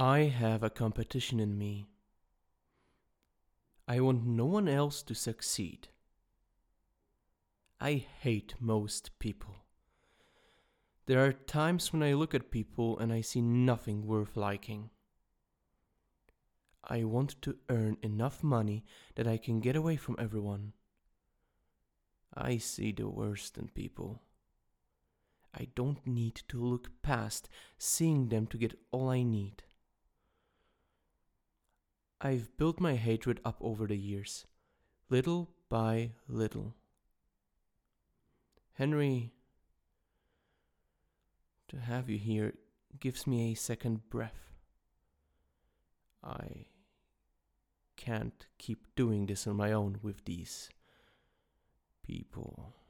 I have a competition in me. I want no one else to succeed. I hate most people. There are times when I look at people and I see nothing worth liking. I want to earn enough money that I can get away from everyone. I see the worst in people. I don't need to look past seeing them to get all I need. I've built my hatred up over the years, little by little. Henry, to have you here gives me a second breath. I can't keep doing this on my own with these people.